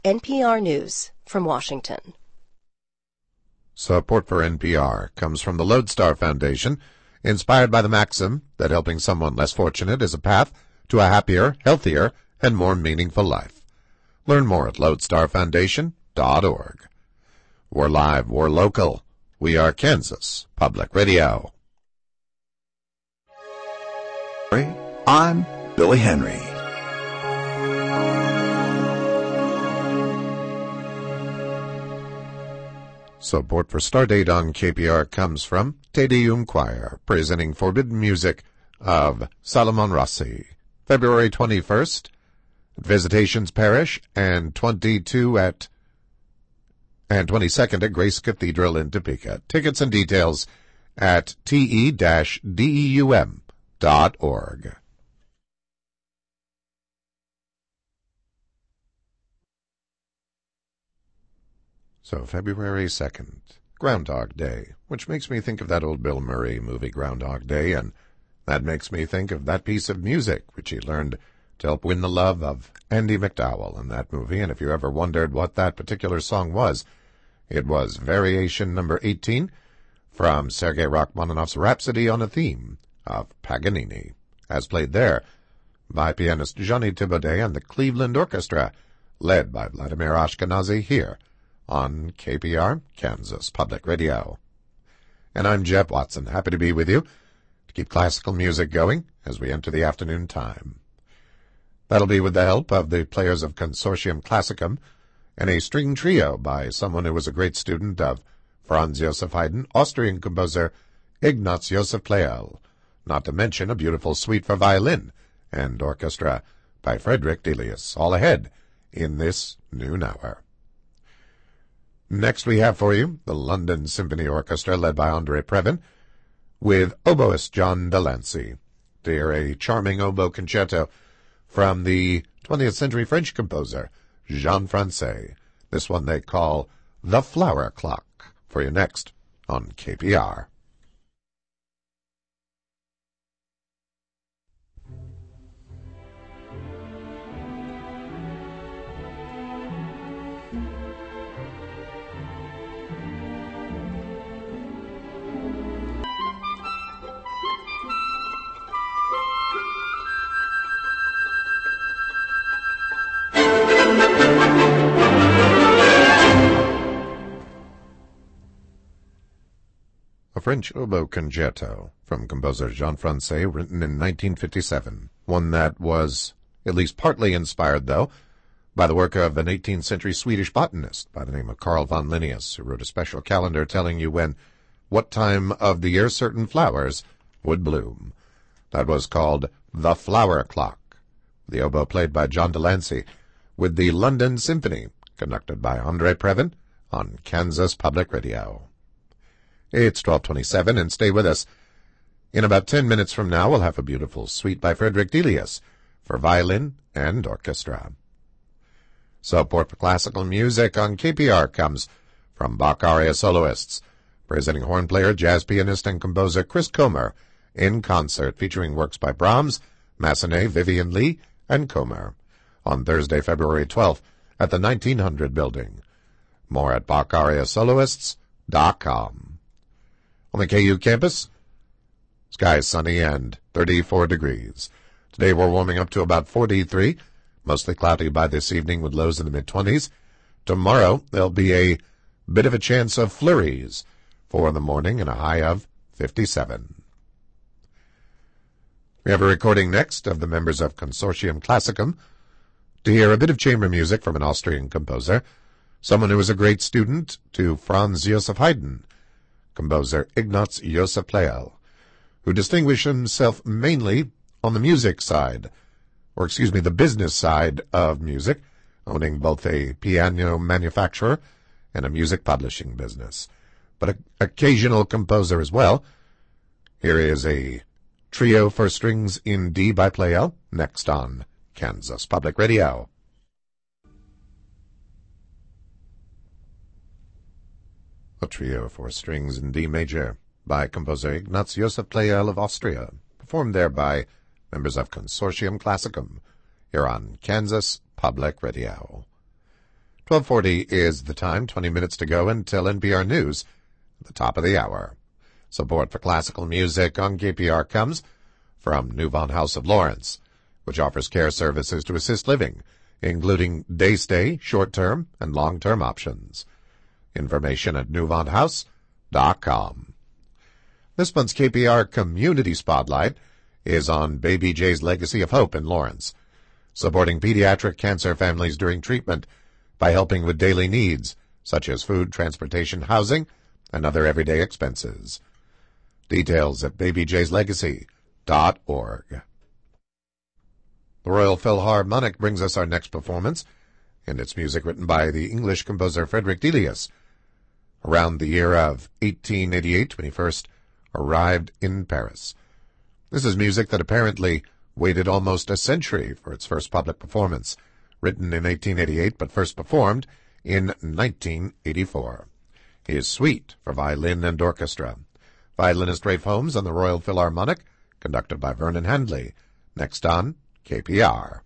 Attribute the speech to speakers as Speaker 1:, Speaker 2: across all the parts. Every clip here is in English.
Speaker 1: NPR News from Washington.
Speaker 2: Support for NPR comes from the Lodestar Foundation, inspired by the maxim that helping someone less fortunate is a path to a happier, healthier, and more meaningful life. Learn more at lodestarfoundation.org. We're live, we're local. We are Kansas Public Radio.
Speaker 3: I'm Billy Henry.
Speaker 2: Support for Stardate on KPR comes from Te Deum Choir, presenting Forbidden Music of Salomon Rossi, February 21st at Visitations Parish and 22nd at Grace Cathedral in Topeka. Tickets and details at te-deum.org. So, February 2nd, Groundhog Day, which makes me think of that old Bill Murray movie Groundhog Day, and that makes me think of that piece of music which he learned to help win the love of Andie MacDowell in that movie. And if you ever wondered what that particular song was, it was Variation number 18 from Sergei Rachmaninoff's Rhapsody on a Theme of Paganini, as played there by pianist Johnny Thibaudet and the Cleveland Orchestra, led by Vladimir Ashkenazy here on KPR, Kansas Public Radio. And I'm Jeff Watson, happy to be with you to keep classical music going as we enter the afternoon time. That'll be with the help of the players of Consortium Classicum and a string trio by someone who was a great student of Franz Joseph Haydn, Austrian composer Ignaz Joseph Pleyel, not to mention a beautiful suite for violin and orchestra by Frederick Delius, all ahead in this noon hour. Next we have for you the London Symphony Orchestra, led by Andre Previn, with oboist John Delancey. To hear a charming oboe concerto from the 20th century French composer Jean Francais. This one they call The Flower Clock, for you next on KPR. A French oboe concerto from composer Jean Francais, written in 1957. One that was at least partly inspired, though, by the work of an 18th century Swedish botanist by the name of Carl von Linnaeus, who wrote a special calendar telling you what time of the year certain flowers would bloom. That was called The Flower Clock. The oboe played by John Delancey, with the London Symphony, conducted by Andre Previn on Kansas Public Radio. It's 12:27, and stay with us. In about 10 minutes from now, we'll have a beautiful suite by Frederick Delius for violin and orchestra. Support for classical music on KPR comes from Bach Aria Soloists, presenting horn player, jazz pianist, and composer Chris Comer in concert, featuring works by Brahms, Massenet, Vivian Lee, and Comer, on Thursday, February 12th, at the 1900 building. More at BachAriaSoloists.com. On the KU campus, skies sunny and 34 degrees. Today we're warming up to about 43, mostly cloudy by this evening with lows in the mid-20s. Tomorrow there'll be a bit of a chance of flurries for the morning and a high of 57. We have a recording next of the members of Consortium Classicum to hear a bit of chamber music from an Austrian composer, someone who was a great student to Franz Joseph Haydn, composer Ignaz Joseph Pleyel, who distinguished himself mainly on the music side, the business side of music, owning both a piano manufacturer and a music publishing business, but an occasional composer as well. Here is a trio for strings in D by Pleyel, next on Kansas Public Radio. A trio for strings in D major by composer Ignaz Joseph Pleyel of Austria, performed there by members of Consortium Classicum, here on Kansas Public Radio. 12:40 is the time, 20 minutes to go until NPR News at the top of the hour. Support for classical music on KPR comes from Newvon House of Lawrence, which offers care services to assist living, including day stay, short-term, and long-term options. Information at newvonhouse.com. This month's KPR Community Spotlight is on Baby J's Legacy of Hope in Lawrence, supporting pediatric cancer families during treatment by helping with daily needs, such as food, transportation, housing, and other everyday expenses. Details at babyjslegacy.org. The Royal Philharmonic brings us our next performance, and it's music written by the English composer Frederick Delius around the year of 1888 when he first arrived in Paris. This is music that apparently waited almost a century for its first public performance, written in 1888 but first performed in 1984. His Suite for violin and orchestra. Violinist Rafe Holmes on the Royal Philharmonic, conducted by Vernon Handley. Next on KPR.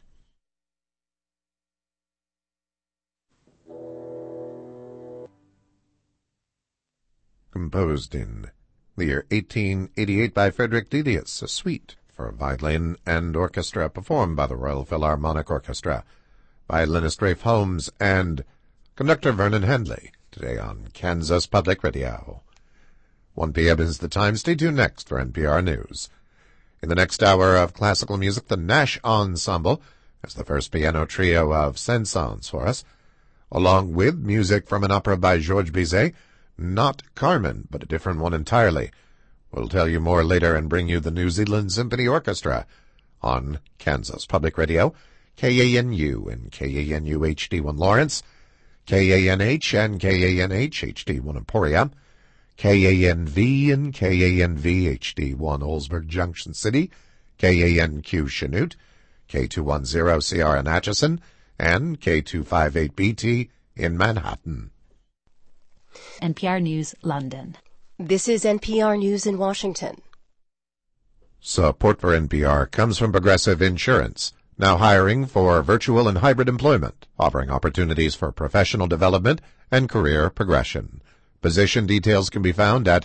Speaker 2: Composed in the year 1888 by Frederick Delius, a suite for violin and orchestra performed by the Royal Philharmonic Orchestra. Violinist Rafe Holmes and conductor Vernon Handley, today on Kansas Public Radio. 1 p.m. is the time. Stay tuned next for NPR News. In the next hour of classical music, the Nash Ensemble has the first piano trio of Saint-Saëns for us, along with music from an opera by Georges Bizet, not Carmen, but a different one entirely. We'll tell you more later and bring you the New Zealand Symphony Orchestra on Kansas Public Radio, KANU and KANU HD1 Lawrence, KANH and KANH HD1 Emporia, KANV and KANV HD1 Oldsburg Junction City, KANQ Chanute, K210 CR in Atchison, and K258BT in Manhattan.
Speaker 4: NPR News, London.
Speaker 1: This is NPR News in Washington.
Speaker 2: Support for NPR comes from Progressive Insurance, now hiring for virtual and hybrid employment, offering opportunities for professional development and career progression. Position details can be found at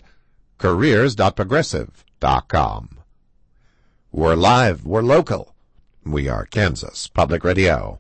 Speaker 2: careers.progressive.com. We're live, we're local. We are Kansas Public Radio.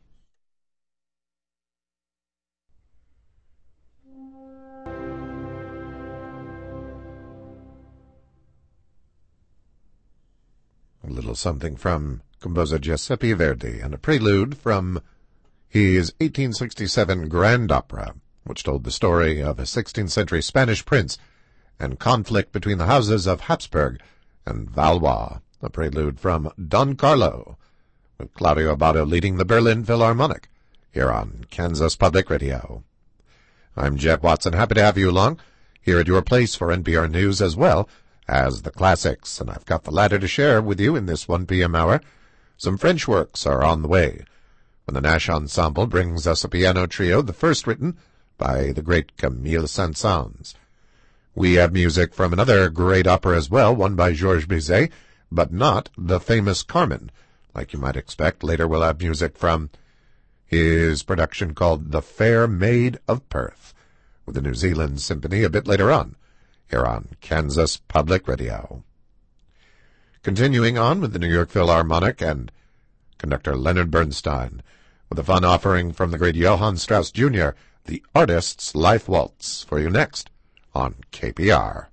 Speaker 2: A little something from composer Giuseppe Verdi and a prelude from his 1867 Grand Opera, which told the story of a 16th century Spanish prince and conflict between the houses of Habsburg and Valois. A prelude from Don Carlo, with Claudio Abbado leading the Berlin Philharmonic, here on Kansas Public Radio. I'm Jeb Watson, happy to have you along, here at your place for NPR News as well as the classics, and I've got the latter to share with you in this 1 p.m. hour. Some French works are on the way, when the Nash Ensemble brings us a piano trio, the first written by the great Camille Saint-Saëns. We have music from another great opera as well, one by Georges Bizet, but not the famous Carmen, like you might expect. Later we'll have music from his production called The Fair Maid of Perth, with the New Zealand Symphony a bit later on, here on Kansas Public Radio. Continuing on with the New York Philharmonic and conductor Leonard Bernstein, with a fun offering from the great Johann Strauss Jr., The Artist's Life Waltz, for you next on KPR.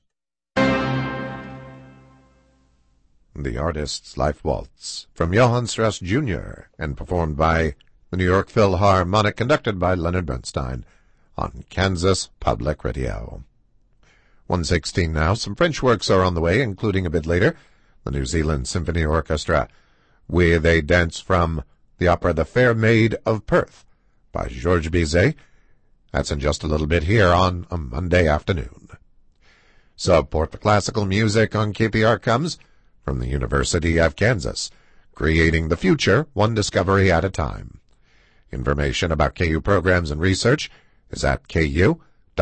Speaker 2: The Artist's Life Waltz from Johann Strauss Jr. and performed by the New York Philharmonic, conducted by Leonard Bernstein on Kansas Public Radio. 1:16 now. Some French works are on the way, including a bit later the New Zealand Symphony Orchestra, with a dance from the opera The Fair Maid of Perth by Georges Bizet. That's in just a little bit here on a Monday afternoon. Support for classical music on KPR comes from the University of Kansas, creating the future one discovery at a time. Information about KU programs and research is at ku.edu.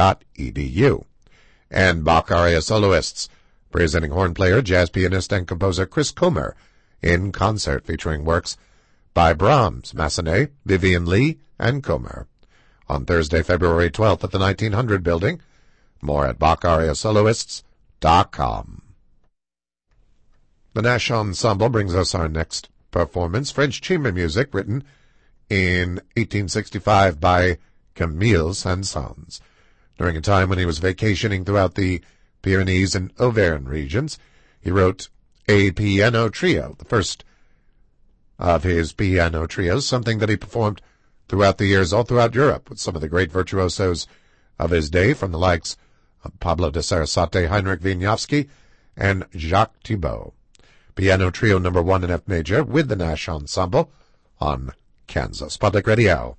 Speaker 2: And Bach aria soloists, presenting horn player, jazz pianist, and composer Chris Comer in concert featuring works by Brahms, Massenet, Vivian Lee, and Comer. on Thursday, February 12th at the 1900 building. More at BachAriaSoloists.com. The Nash Ensemble brings us our next performance, French chamber music written in 1865 by Camille Saint-Saëns. During a time when he was vacationing throughout the Pyrenees and Auvergne regions, he wrote a piano trio, the first of his piano trios, something that he performed throughout the years all throughout Europe with some of the great virtuosos of his day, from the likes of Pablo de Sarasate, Heinrich Wieniawski, and Jacques Thibault. Piano Trio No. 1 in F major with the Nash Ensemble on Kansas Public Radio.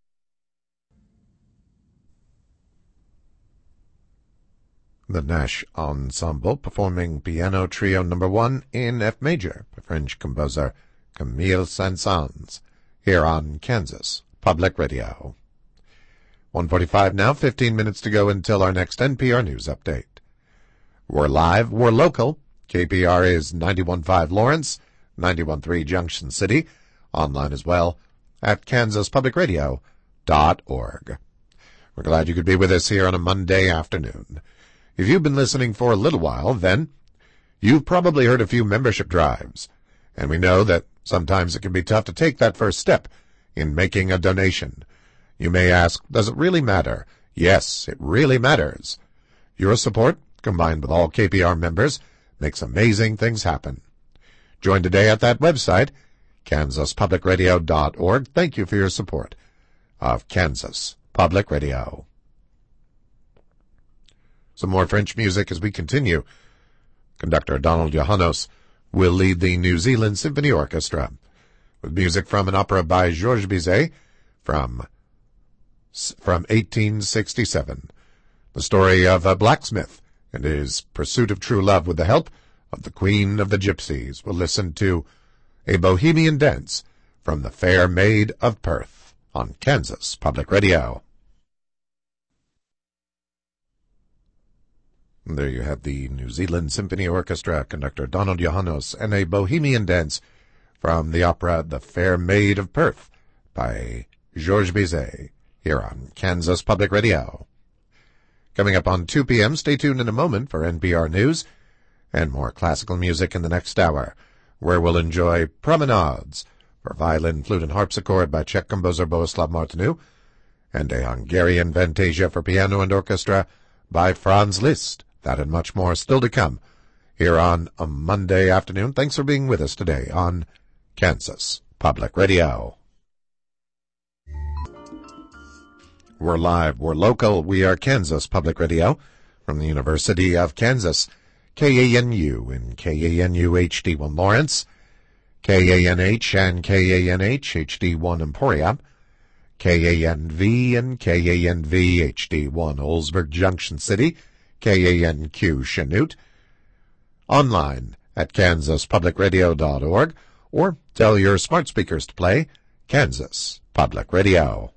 Speaker 2: The Nash Ensemble performing Piano Trio No. 1 in F major by French composer Camille Saint-Saëns here on Kansas Public Radio. 1:45 now, 15 minutes to go until our next NPR News update. We're live, we're local. KPR is 91.5 Lawrence, 91.3 Junction City, online as well at kansaspublicradio.org. We're glad you could be with us here on a Monday afternoon. If you've been listening for a little while, then you've probably heard a few membership drives, and we know that sometimes it can be tough to take that first step in making a donation. You may ask, does it really matter? Yes, it really matters. Your support, combined with all KPR members, makes amazing things happen. Join today at that website, kansaspublicradio.org. Thank you for your support of Kansas Public Radio. Some more French music as we continue. Conductor Donald Johannes will lead the New Zealand Symphony Orchestra with music from an opera by Georges Bizet from 1867. The story of a blacksmith and his pursuit of true love with the help of the Queen of the Gypsies. We'll listen to a Bohemian Dance from the Fair Maid of Perth on Kansas Public Radio. There you have the New Zealand Symphony Orchestra, conductor Donald Johannes, and a Bohemian Dance from the opera The Fair Maid of Perth by Georges Bizet here on Kansas Public Radio. Coming up on 2 p.m., stay tuned in a moment for NPR News and more classical music in the next hour, where we'll enjoy Promenades for violin, flute, and harpsichord by Czech composer Bohuslav Martinu, and a Hungarian Fantasia for piano and orchestra by Franz Liszt. That and much more still to come here on a Monday afternoon. Thanks for being with us today on Kansas Public Radio. We're live, we're local, we are Kansas Public Radio from the University of Kansas, KANU and KANU HD1 Lawrence, KANH and KANH HD1 Emporia, KANV and KANV HD1 Oldsburg Junction City, KANQ Chanute, online at kansaspublicradio.org, or tell your smart speakers to play Kansas Public Radio.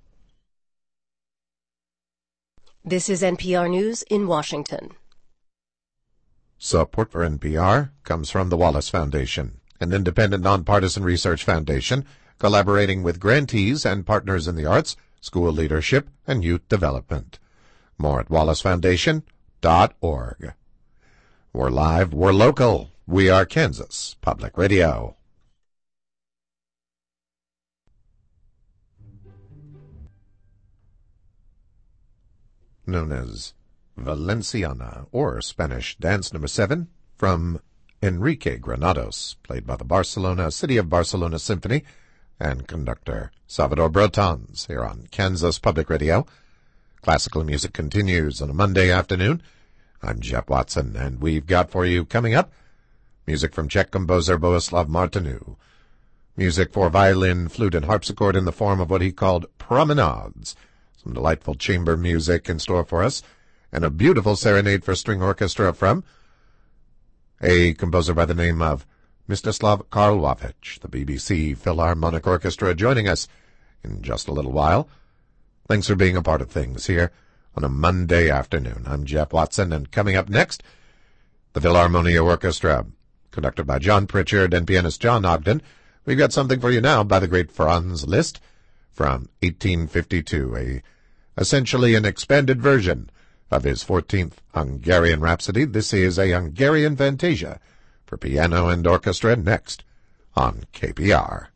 Speaker 1: This is NPR News in Washington.
Speaker 2: Support for NPR comes from the Wallace Foundation, an independent nonpartisan research foundation collaborating with grantees and partners in the arts, school leadership, and youth development. More at wallacefoundation.org. We're live, we're local, we are Kansas Public Radio. Known as Valenciana, or Spanish Dance No. 7, from Enrique Granados, played by the City of Barcelona Symphony, and conductor Salvador Brotons, here on Kansas Public Radio. Classical music continues on a Monday afternoon. I'm Jeff Watson, and we've got for you coming up music from Czech composer Bohuslav Martinu, music for violin, flute, and harpsichord in the form of what he called promenades, some delightful chamber music in store for us, and a beautiful serenade for string orchestra from a composer by the name of Mstislav Karlovic, the BBC Philharmonic Orchestra, joining us in just a little while. Thanks for being a part of things here on a Monday afternoon. I'm Jeff Watson, and coming up next, the Philharmonia Orchestra, conducted by John Pritchard and pianist John Ogden. We've got something for you now by the great Franz Liszt from 1852, a essentially an expanded version of his 14th Hungarian Rhapsody. This is a Hungarian Fantasia for piano and orchestra next on KPR.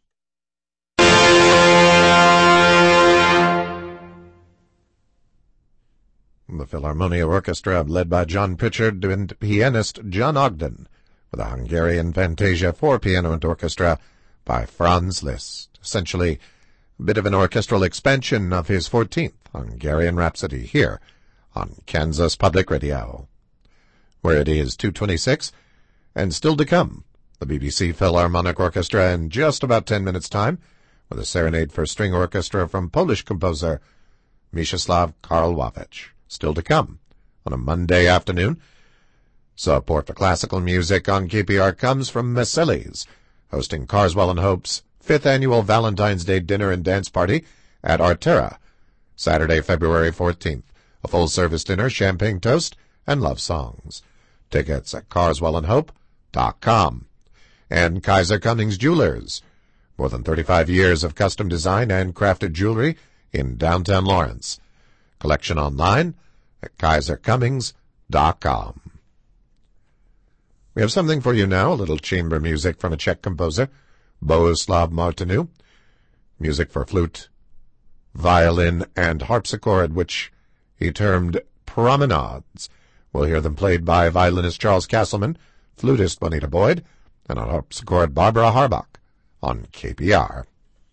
Speaker 2: The Philharmonia Orchestra, led by John Pritchard and pianist John Ogden, with a Hungarian Fantasia for piano and orchestra by Franz Liszt. Essentially, a bit of an orchestral expansion of his 14th Hungarian Rhapsody here on Kansas Public Radio. Where it is 2:26, and still to come, the BBC Philharmonic Orchestra in just about 10 minutes' time, with a serenade for string orchestra from Polish composer Mieczysław Karłowicz. Still to come on a Monday afternoon. Support for classical music on KPR comes from Meseli's, hosting Carswell and Hope's 5th annual Valentine's Day dinner and dance party at Artera, Saturday, February 14th. A full-service dinner, champagne toast, and love songs. Tickets at carswellandhope.com. And Kaiser Cummings Jewelers, more than 35 years of custom design and crafted jewelry in downtown Lawrence. Collection online at kaisercummings.com. We have something for you now, a little chamber music from a Czech composer, Bohuslav Martinu. Music for flute, violin, and harpsichord, which he termed promenades. We'll hear them played by violinist Charles Castleman, flutist Bonita Boyd, and on harpsichord Barbara Harbach on KPR.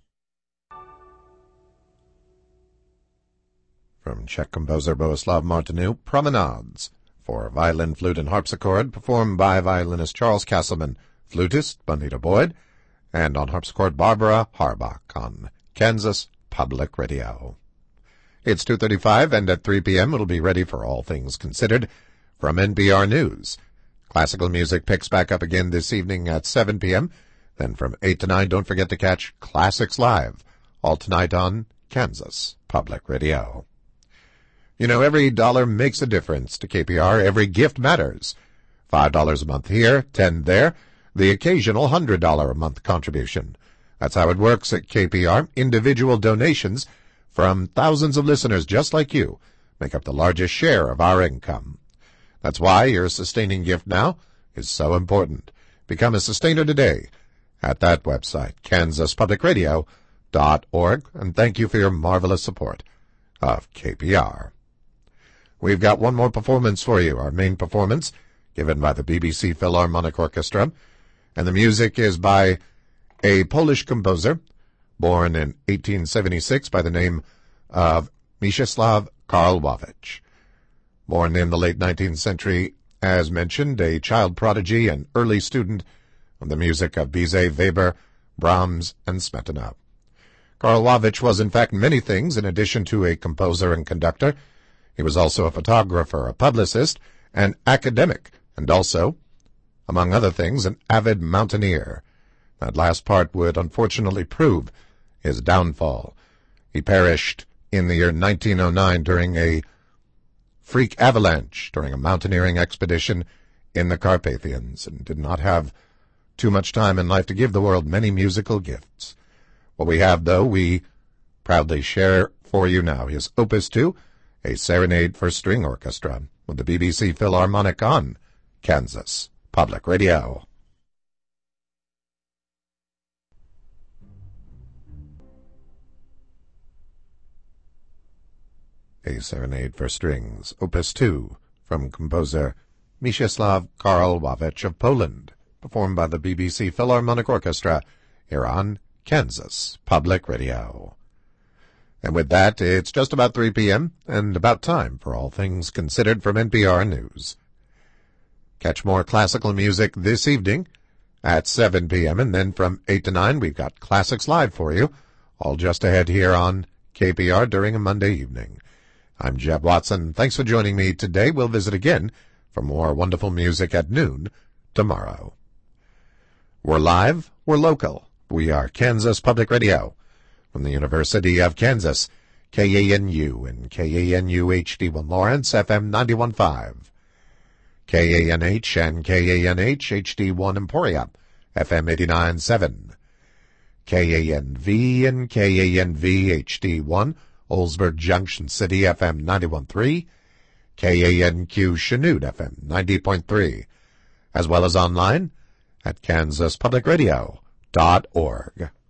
Speaker 2: From Czech composer Bohuslav Martinu, Promenades, for violin, flute, and harpsichord, performed by violinist Charles Castleman, flutist Bonita Boyd, and on harpsichord Barbara Harbach on Kansas Public Radio. It's 2:35, and at 3 p.m. it'll be ready for All Things Considered from NPR News. Classical music picks back up again this evening at 7 p.m. Then from 8 to 9, don't forget to catch Classics Live, all tonight on Kansas Public Radio. You know, every dollar makes a difference to KPR. Every gift matters. $5 a month here, $10 there, the occasional $100 a month contribution. That's how it works at KPR. Individual donations from thousands of listeners just like you make up the largest share of our income. That's why your sustaining gift now is so important. Become a sustainer today at that website, kansaspublicradio.org, and thank you for your marvelous support of KPR. We've got one more performance for you, our main performance, given by the BBC Philharmonic Orchestra, and the music is by a Polish composer, born in 1876 by the name of Mieczysław Karłowicz. Born in the late 19th century, as mentioned, a child prodigy and early student of the music of Bizet, Weber, Brahms, and Smetana. Karłowicz was in fact many things in addition to a composer and conductor. He was also a photographer, a publicist, an academic, and also, among other things, an avid mountaineer. That last part would unfortunately prove his downfall. He perished in the year 1909 during a freak avalanche during a mountaineering expedition in the Carpathians, and did not have too much time in life to give the world many musical gifts. What we have, though, we proudly share for you now. His Opus 2, a serenade for string orchestra, with the BBC Philharmonic on Kansas Public Radio. A serenade for strings, Opus 2, from composer Mieczysław Karłowicz of Poland, performed by the BBC Philharmonic Orchestra here on Kansas Public Radio. And with that, it's just about 3 p.m. and about time for All Things Considered from NPR News. Catch more classical music this evening at 7 p.m. and then from 8 to 9 we've got Classics Live for you, all just ahead here on KPR during a Monday evening. I'm Jeb Watson. Thanks for joining me today. We'll visit again for more wonderful music at noon tomorrow. We're live, we're local. We are Kansas Public Radio. From the University of Kansas, KANU and KANU HD1 Lawrence, FM 91.5. KANH and KANH HD1 Emporia, FM 89.7. KANV and KANV HD1 Oldsburg Junction City FM 91.3, KANQ Chanute FM 90.3, as well as online at kansaspublicradio.org.